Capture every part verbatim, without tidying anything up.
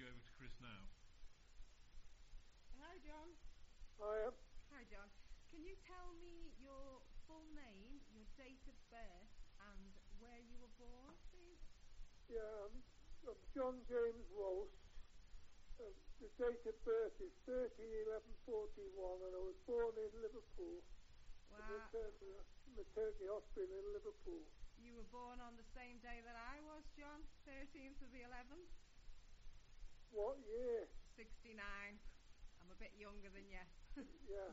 over to Chris now. Hi, John. Hi. Hi, John. Can you tell me your full name, your date of birth, and where you were born, please? Yeah, I'm, I'm John James Walsh. Uh, the date of birth is thirteen eleven forty-one, and I was born in Liverpool. Wow. Maternity, maternity hospital in Liverpool. You were born on the same day that I was, John, thirteenth of the eleventh? What year? sixty-nine. I'm a bit younger than you. Yeah.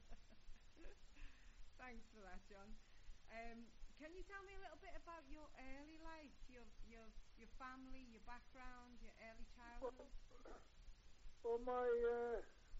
Thanks for that, John. Um, can you tell me a little bit about your early life, your your your family, your background, your early childhood? Well, well my, uh,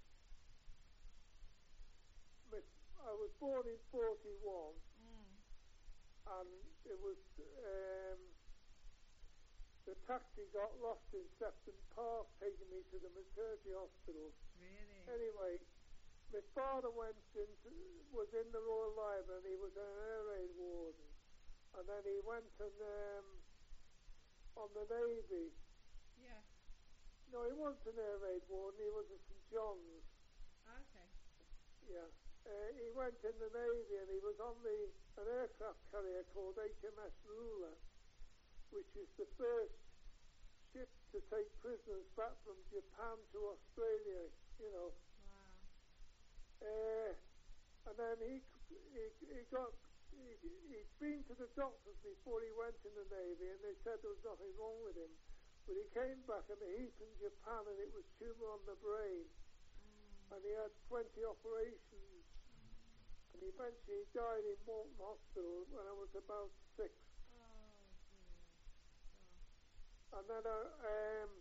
my, I was born in forty-one, Mm. and it was, um, the taxi got lost in Sefton Park, taking me to the maternity hospital. Really? Anyway, my father went into, was in the Royal Library, and he was an air raid warden. And then he went and, um, on the Navy. Yeah. No, he wasn't an air raid warden, he was at St John's. Okay. Yeah. Uh, he went in the Navy, and he was on the an aircraft carrier called H M S Ruler, which is the first ship to take prisoners back from Japan to Australia, you know. Wow. Uh, and then he he, he got he, he'd been to the doctors before he went in the Navy, and they said there was nothing wrong with him. But he came back and he heat in Japan, and it was tumour on the brain, Mm. and he had twenty operations, and eventually he died in Walton Hospital when I was about six. Oh, dear. Oh. And then uh, um,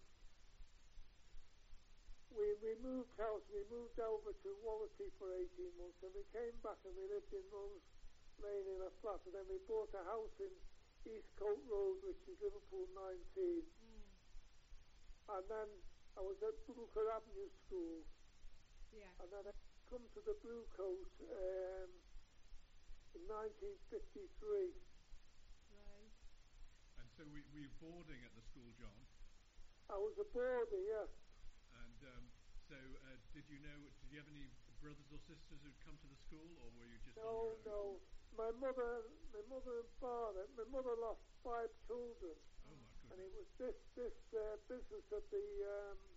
we we moved house. We moved over to Wallasey for eighteen months, and we came back and we lived in Rose Lane in a flat, and then we bought a house in Eastcote Road, which is Liverpool nineteen. Mm. And then I was at Bluecoat Avenue School, Yeah. and then I come to the Bluecoat um, in nineteen fifty-three. Right. And so we, were you boarding at the school, John? I was a boarder, yes. And um, so uh, did you know, did you have any brothers or sisters who'd come to the school, or were you just on No, your own? no. My mother, my mother and father, my mother lost five children. Oh my goodness. And it was this this uh, business of the um,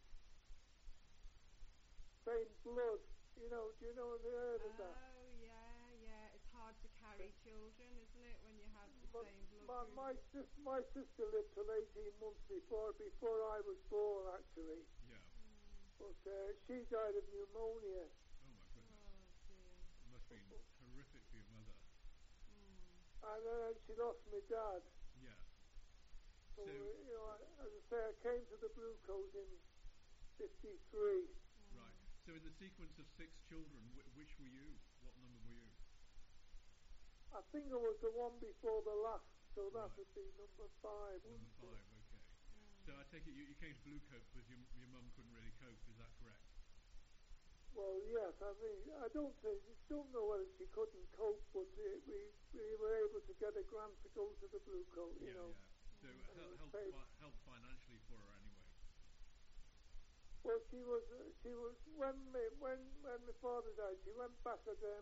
same blood. You know, do you know have you heard of that? Oh, yeah, yeah. It's hard to carry children, isn't it, when you have the But same blood my, group? my, sis, my sister lived till eighteen months before before I was born, actually. Yeah. Mm. But uh, she died of pneumonia. Oh my goodness. Oh, dear. It must have been horrific for your mother. Mm. And then she lost my dad. Yeah. So, So- uh, you know, as I say, I came to the Blue Coat in fifty-three. Right. So in the sequence of six children, wh- which were you? What number were you? I think I was the one before the last, so that Right. would be number five, Number wouldn't five, it? okay. So I take it you, you came to Blue Coat because your, your mum couldn't really cope, is that correct? Well, yes, I mean, I don't think, don't know whether she couldn't cope, but uh, we we were able to get a grant to go to the Blue Coat, you yeah, know. yeah. So And help, it was help, paid. fi- help financially for her anyway. Well, she was, uh, she was, when my, when, when my father died, she went back as um,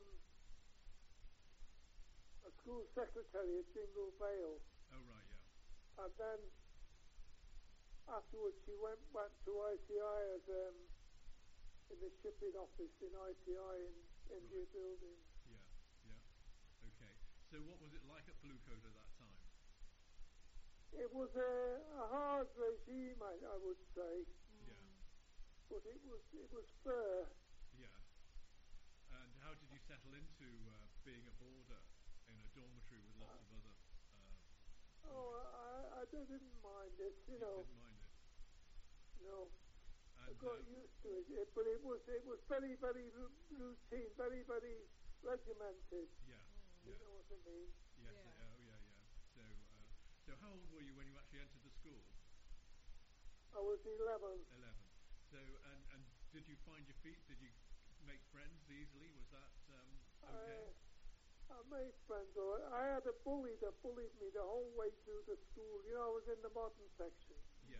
a school secretary at Jingle Vale. Oh right, yeah. And then afterwards she went back to I T I as um, in the shipping office in I T I in India Right. Building. Yeah, yeah. Okay. So what was it like at Blue Coat at that time? It was a, a hard regime, I, I would say, Mm. Yeah, but it was it was fair. yeah. And how did you settle into uh, being a boarder in a dormitory with lots of other uh, Oh, boys? I, I didn't mind it, you You know. didn't mind it. No, I And got uh, used to it, it, but it was it was very very ru- routine, very very regimented. yeah, You yeah. know what I mean? Yes, Yeah. uh, oh yeah, yeah. So, uh, so how old were you when you actually entered the school? I was eleven. Eleven. So, and and did you find your feet? Did you make friends easily? Was that um, okay? I, I made friends. Or I had a bully that bullied me the whole way through the school. You know, I was in the modern section. Yeah.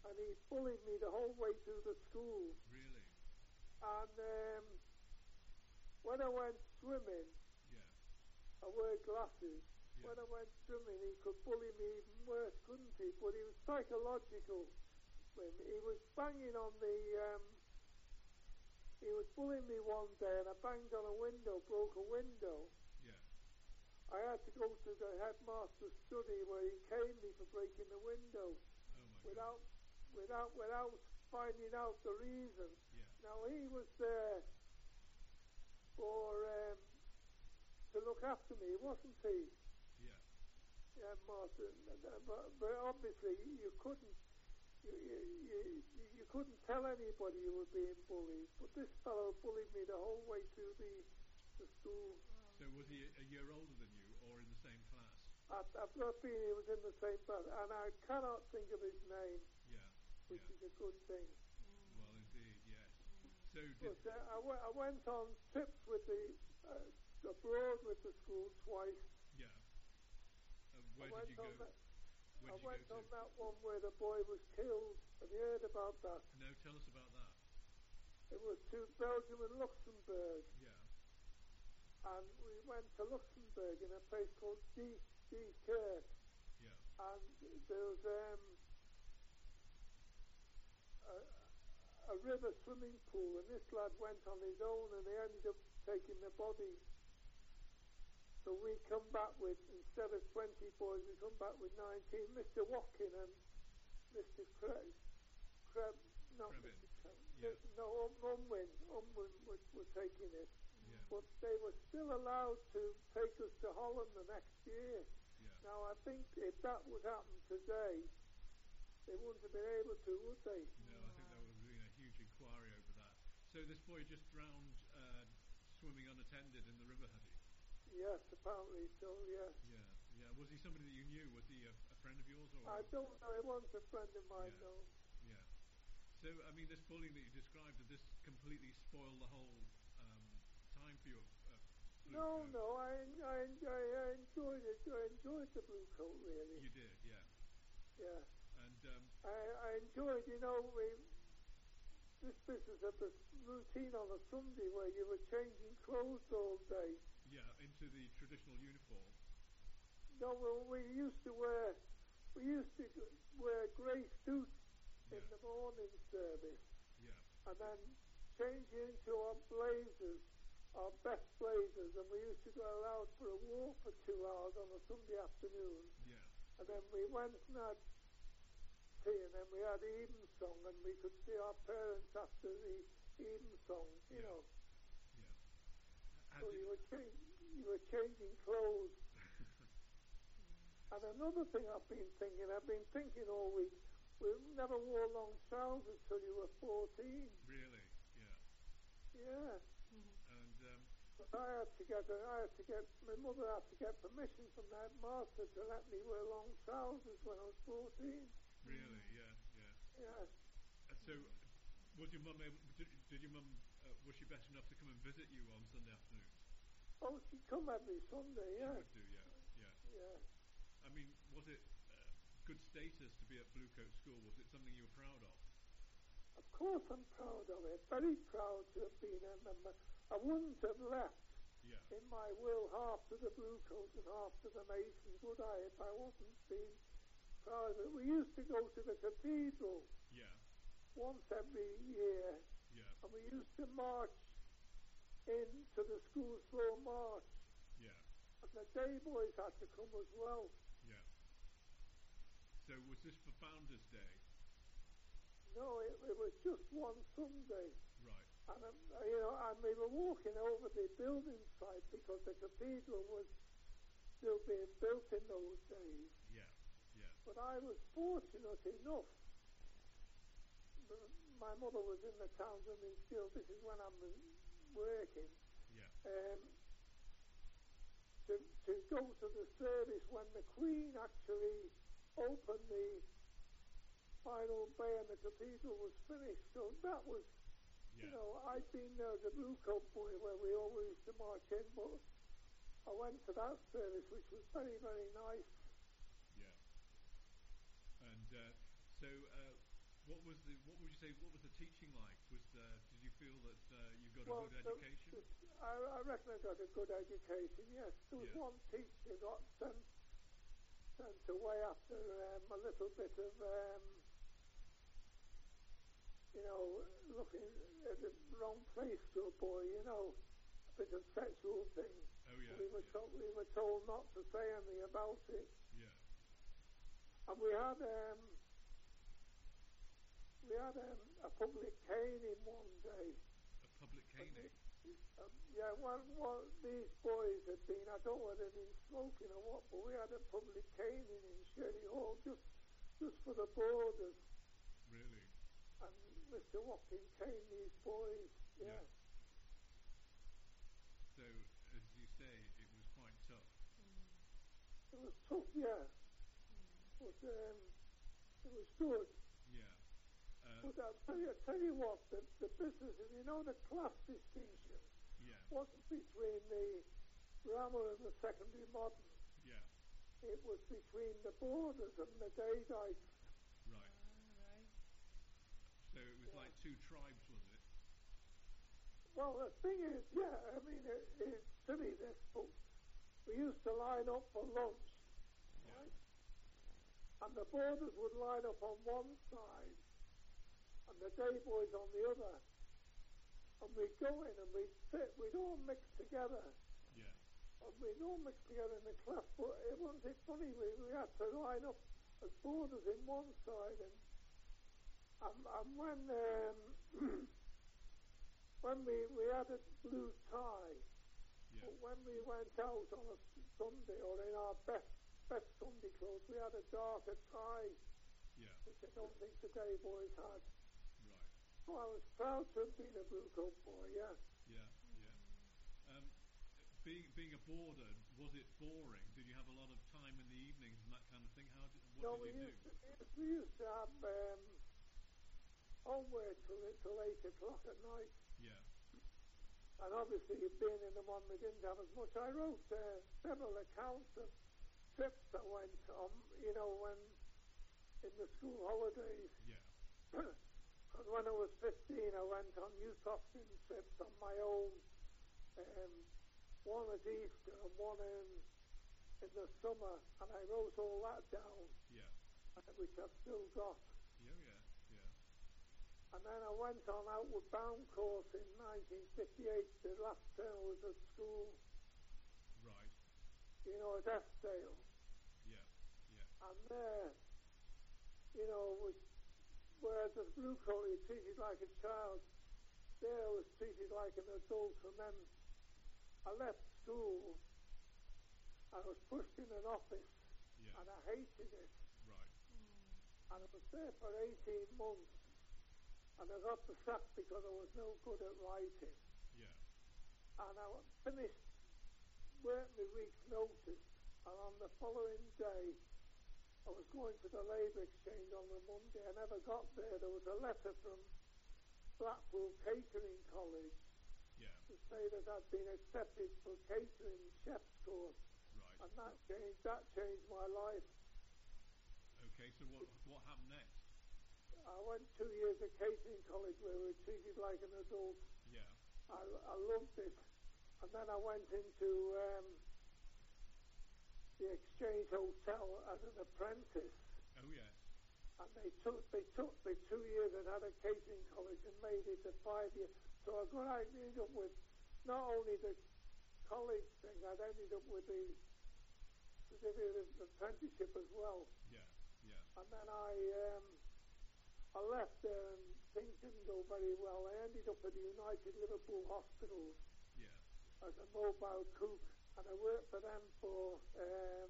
and he bullied me the whole way through the school. Really? And um, when I went swimming, Yeah. I wear glasses. Yeah. When I went swimming, he could bully me even worse, couldn't he? But he was psychological. He was banging on the. Um, he was bullying me one day, and I banged on a window, broke a window. Yeah. I had to go to the headmaster's study where he caned me for breaking the window Oh my without, God. without, without finding out the reason. Yeah. Now he was there for um, to look after me, wasn't he? Yeah. Yeah, Martin. But, but obviously you couldn't, you, you, you, you couldn't tell anybody you were being bullied. But this fellow bullied me the whole way through the, the school. So was he a year older than you, or in the same class? I've, I've not been, he was in the same class, and I cannot think of his name, Yeah. which Yeah. is a good thing. Well, indeed, yes. So did. But uh, I, w- I went on trips with the uh, abroad with the school twice. Yeah. Uh, where I did went you go? on that, Where I did you went go on to? that one where the boy was killed. Have you heard about that? No, tell us about that. It was to Belgium and Luxembourg, Yeah. and we went to Luxembourg in a place called D. D. Kirk, Yeah. and there was um, a, a river swimming pool, and this lad went on his own, and they ended up taking the body. So we come back with, instead of twenty boys, we come back with nineteen. Mister Watkin and Mister Craig, Crab, not Krebin. Mister Crab, Yeah. no, um, Unwin, Unwin were, were taking it. Yeah. But they were still allowed to take us to Holland the next year. Yeah. Now, I think if that would happen today, they wouldn't have been able to, would they? No, I think there would have been a huge inquiry over that. So this boy just drowned uh, swimming unattended in the river, had he? Yes, apparently so, yes. Yeah. Yeah. Was he somebody that you knew? Was he a, a friend of yours, or? I don't know, he wasn't a friend of mine, Yeah. no. Yeah. So, I mean, this bullying that you described, did this completely spoil the whole um, time for you at uh, Blue No, Coat? no, I, I, I, I enjoyed it. I enjoyed the Blue Coat, really. You did, yeah. Yeah. And um, I, I enjoyed, you know, we, this business of the routine on a Sunday where you were changing clothes all day. yeah, into the traditional uniform. No, well, we used to wear, we used to g- wear grey suits in Yeah. the morning service, Yeah. and then change into our blazers, our best blazers, and we used to go out for a walk for two hours on a Sunday afternoon, Yeah. and then we went and had tea, and then we had evensong, and we could see our parents after the evensong, you Yeah. know. Yeah. So How did you were, cha- you were changing clothes. And another thing I've been thinking, I've been thinking all week, we never wore long trousers till you were fourteen. really? Yeah. Yeah. And um, But I had to get, I had to get, my mother had to get permission from the headmaster to let me wear long trousers when I was fourteen. really? Yeah. Yeah. Yeah. And so, was your mum able? Did, did your mum? Uh, was she better enough to come and visit you on Sunday afternoons? Oh, she'd come every Sunday, She yeah. would do, yeah. Yeah. Yeah. I mean, was it uh, good status to be at Blue Coat School? Was it something you were proud of? Of course I'm proud of it. Very proud to have been a member. I wouldn't have left Yeah. in my will half to the Blue Coats and half to the Masons, would I, if I wasn't being proud of it? We used to go to the cathedral Yeah. once every year, Yeah. and we used to march into the school slow march, Yeah. and the day boys had to come as well. Yeah. So was this for Founders Day? No, it, it was just one Sunday. Right. And, um, you know, and we were walking over the building site because the cathedral was still being built in those days. Yeah. Yeah. But I was fortunate enough. m- My mother was in the Townsend Guild. This is when I was working. Yeah. Um, to to go to the service when the Queen actually opened the final bay and the cathedral was finished. So that was, you Yeah. know, I'd been there as a Blue Coat boy where we always used to march in, but I went to that service, which was very, very nice. Yeah. And uh, so, uh, What was the what would you say? What was the teaching like? Was uh, did you feel that uh, you got Well, a good the, education? the, I, I reckon I got a good education, yes. There was Yeah. one teacher got sent, sent away after um, a little bit of, um, you know, looking at the wrong place to a boy, you know, a bit of sexual thing. Oh yeah. We were, Yeah. told, we were told not to say anything about it. Yeah. And we had um, we had um, a public caning one day. A public caning. Um, yeah, well, well, these boys had been, I don't know whether they'd been smoking or what, but we had a public caning in Sherry Hall just, just for the boarders. Really. And Mister Watkins caned these boys, yeah. Yeah. So, as you say, it was quite tough. It was tough, yeah, but um, it was good. Yeah. Uh, But I'll tell you, tell you what, the, the business, you know, the class distinction yeah. wasn't between the grammar and the secondary modern. Yeah. It was between the boarders and the Daydites. Right. Ah, right. So it was Yeah. like two tribes, was it? Well, the thing is, yeah, I mean, it, it's silly this, but we used to line up for lunch, Yeah. right? And the boarders would line up on one side, and the day boys on the other. And we'd go in and we'd sit, we'd all mix together. Yeah. And we'd all mix together in the class, but it wasn't it funny, we, we had to line up as boarders in one side, and, and, and when, um, when we, we had a blue tie, Yeah. but when we went out on a Sunday, or in our best, best Sunday clothes, we had a darker tie, Yeah. which I don't think the day boys had. Right. So I was proud to have been a Blue Coat boy, yeah. Yeah. Yeah. Um, being being a boarder, was it boring? Did you have a lot of time in the evenings and that kind of thing? How did what No, did we you do? used to, we used to have um, homework till, till eight o'clock at night. Yeah. And obviously, being in the one we didn't have as much, I wrote uh, several accounts of trips that went on, you know, when in the school holidays. Yeah. And when I was fifteen, I went on youth offering trips on my own. Um, one at Easter and one in, in the summer, and I wrote all that down, Yeah. uh, which I've still got. Yeah. Yeah. Yeah. And then I went on Outward Bound course in nineteen fifty-eight. The last term I was at school, Right. you know, at Eskdale. Yeah. Yeah. And there, you know, was whereas as Blue Coat you're treated like a child, there I was treated like an adult. And then I left school, I was pushed in an office, Yeah. and I hated it. Right. And I was there for eighteen months, and I got the sack because I was no good at writing. Yeah. And I finished work my week's notice, and on the following day, I was going to the Labour Exchange on the Monday. I never got there. There was a letter from Blackpool Catering College Yeah. to say that I'd been accepted for catering chef's course, Right. and that changed that changed my life. Okay. So what what happened next? I went two years at catering college where we were treated like an adult. Yeah. I, I loved it, and then I went into um, the Exchange Hotel as an apprentice. Oh yes. And they took they took the two years and had a catering college and made it a five year. So I got I ended up with not only the college thing, I'd ended up with the certificate of apprenticeship as well. Yeah. Yeah. And then I um, I left there and things didn't go very well. I ended up at the United Liverpool Hospitals Yeah. as a mobile cook, and I worked for them for um,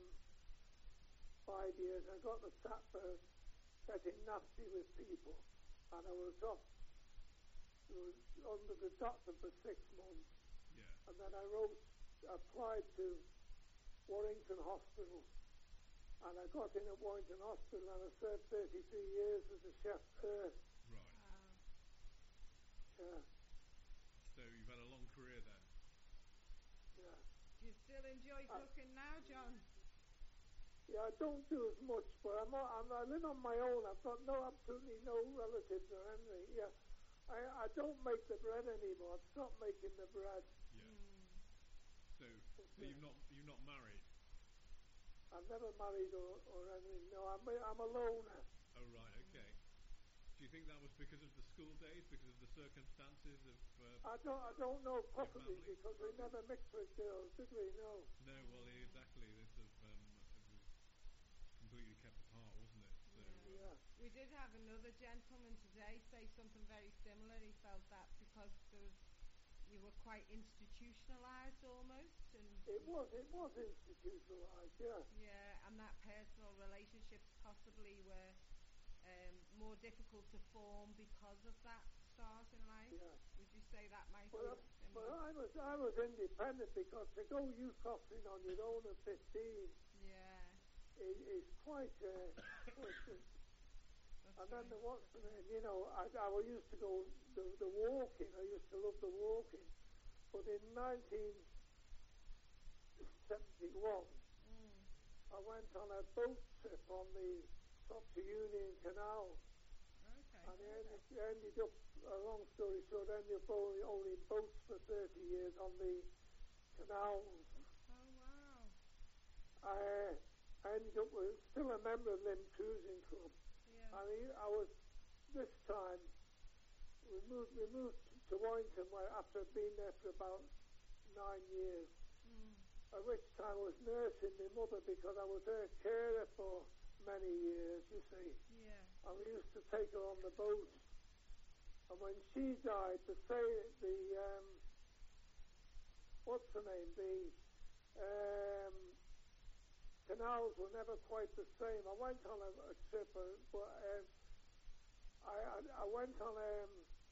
five years. I got the sack for getting nasty with people, and I was off. I was under the doctor for six months, Yeah. and then I wrote, applied to Warrington Hospital, and I got in at Warrington Hospital, and I served thirty-three years as a chef there. Right. Wow. Yeah, So you've had a long career then. yeah. Do you still enjoy Uh, cooking now, John? Yeah, I don't do as much, but I'm, o- I'm I live on my own. I've got no absolutely no relatives or anything. Yeah, I I don't make the bread anymore. I've stopped making the bread. Yeah. Mm. So, so you've not you've not married. I've never married or, or anything. No, I'm a- I'm a loner. Oh right, okay. Do you think that was because of the school days, because of the circumstances of? Uh, I don't I don't know possibly family? because we never mixed with girls, did we? No. no, well, exactly. This of um, it was completely kept apart, wasn't it? So. Yeah. Um, Yeah. We did have another gentleman today say something very similar. He felt that because there was, you were quite institutionalized almost, and It was it was institutionalized. Yeah. yeah, and that personal relationships possibly were um, more difficult to form because of that start in life. Yeah. Would you say that might Well, be I- well, similar? I was I was independent because to go youth crossing on your own at fifteen Yeah, is, is quite uh, quite. Uh, that's and then right. the what's the name? You know, I I was used to go the the walking. I used to love the walking, but in nineteen seventy-one, Mm. I went on a boat trip on the Doctor Union Canal, Okay. and I ended, ended up. A long story short, ended up only, only in boats for thirty years on the canals. Oh wow. I, I ended up with still a member of them cruising club, Yeah. and he, I was this time we moved we moved to Warrington where after I'd been there for about nine years. Mm. At which time I was nursing my mother because I was her carer for many years. You see, Yeah. and we used to take her on the boat. And when she died, the say the um, what's the name? The um, canals were never quite the same. I went on a, a trip, uh, but um, I, I I went on um,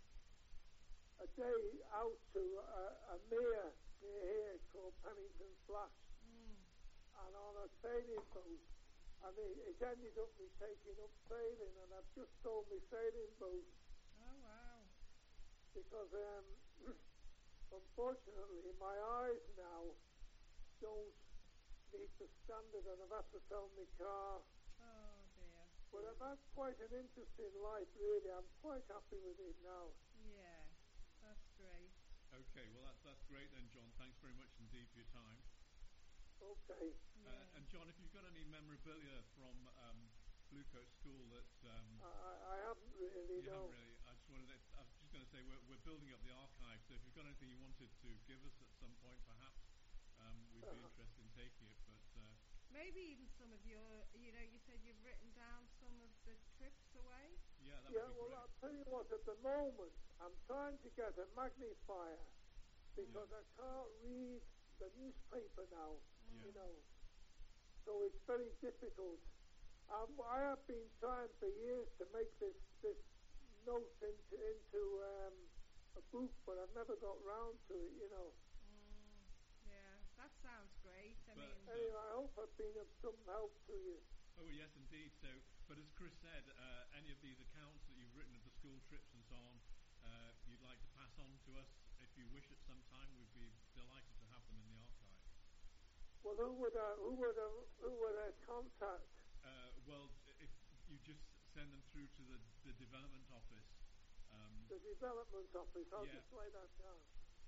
a day out to a, a mere near here called Pennington Flash, Mm. and on a sailing boat. And it, it ended up me taking up sailing, and I've just sold my sailing boat Oh wow. because um, unfortunately my eyes now don't meet the standard, and I've had to sell my car. Oh dear. But I've had quite an interesting life, really. I'm quite happy with it now. Yeah. That's great. okay, well that's that's great then, John. Thanks very much indeed for your time. Okay. Yeah. Uh, and John, if you've got any memorabilia from um, Bluecoat School that um, I, I I haven't really, you no. haven't really, I just wanted to, I was just going to say we're, we're building up the archive, so if you've got anything you wanted to give us at some point, perhaps um, we'd be Uh-huh. interested in taking it. But uh, Maybe even some of your, you know, you said you've written down some of the trips away. yeah, that Yeah, would be well, great. I'll tell you what, at the moment, I'm trying to get a magnifier because Yeah. I can't read the newspaper now, Yeah. you know. So it's very difficult. Um, I have been trying for years to make this, this note into, into um, a book, but I've never got round to it, you know. Mm. Yeah. That sounds great. I But, mean. uh, Anyway, I hope I've been of some help to you. Oh yes, indeed. So, but as Chris said, uh, any of these accounts that you've written of the school trips and so on, uh, you'd like to pass on to us if you wish at some time, we'd be delighted to have them in the archive. Well, who would I, who would I, who would I contact? Uh, well, if you just send them through to the, the development office. Um, The development office. I'll Yeah. just write that down.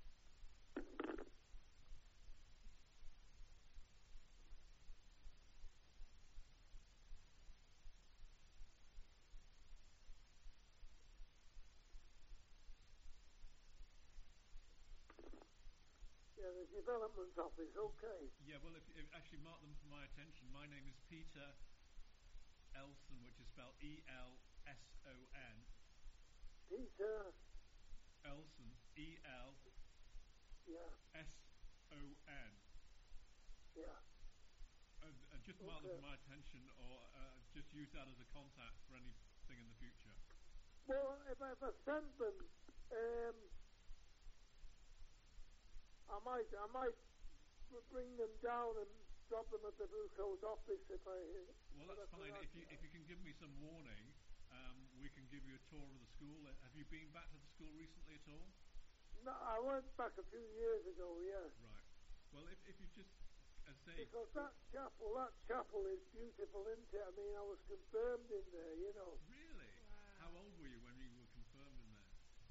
Yeah, the development office. Okay. yeah, well, if, if actually mark them for my attention. My name is Peter Elson, which is spelled E L S O N. Peter. Elson, E L Yeah. S O N. Yeah. And, and just mark them Okay. for my attention, or uh, just use that as a contact for anything in the future. Well, if I, if I send them, um, I might, I might b- bring them down and drop them at the Blue Coat office if I. Well, that's fine. If you if you can give me some warning, um, we can give you a tour of the school. Uh, Have you been back to the school recently at all? No, I went back a few years ago. Yeah. Right. Well, if if you just as I say, Because that chapel, that chapel is beautiful, isn't it? I mean, I was confirmed in there, you know. really? How Wow. old were you when you were confirmed in there?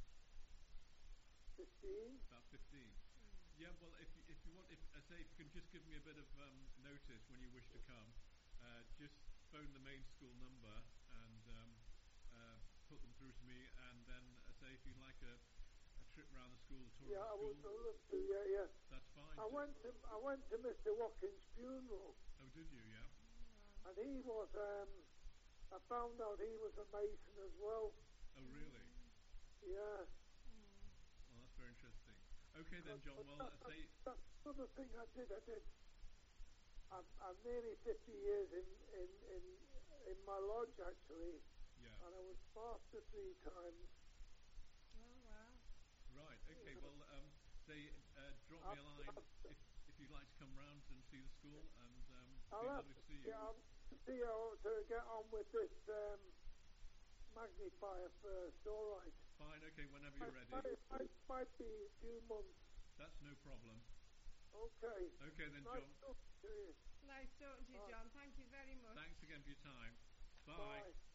Fifteen. About fifteen. Yeah, well, if you, if you want, if I say, if you can just give me a bit of um, notice when you wish to come, uh, just phone the main school number and um, uh, put them through to me. And then, I say, if you'd like a, a trip around the school, a tour Yeah, I of the would school, love to. Yeah, yeah. that's fine. I So- went to I went to Mister Watkins' funeral, oh, did you? Yeah. Wow. and he was. Um, I found out he was a Mason as well. Oh, really? Yeah. Mm. Well, that's very interesting. Okay then, John. But Well, that, I say, that, that's another thing I did. I did. I'm, I'm nearly fifty years in, in, in, in my lodge, actually, yeah. and I was master three times. Oh wow. Right. Okay. Well, um, say, uh, drop me a I've- line I've- if if you'd like to come round and see the school, and um, it'd I'll be have lovely to to see you. get on, see how to get on with this um, magnifier first. All right. Fine. Okay. Whenever you're Might, ready. might, might, might be a few months. That's no problem. Okay. Okay then, Nice John. talking to you. Nice talking to you, Bye. John. Thank you very much. Thanks again for your time. Bye. Bye.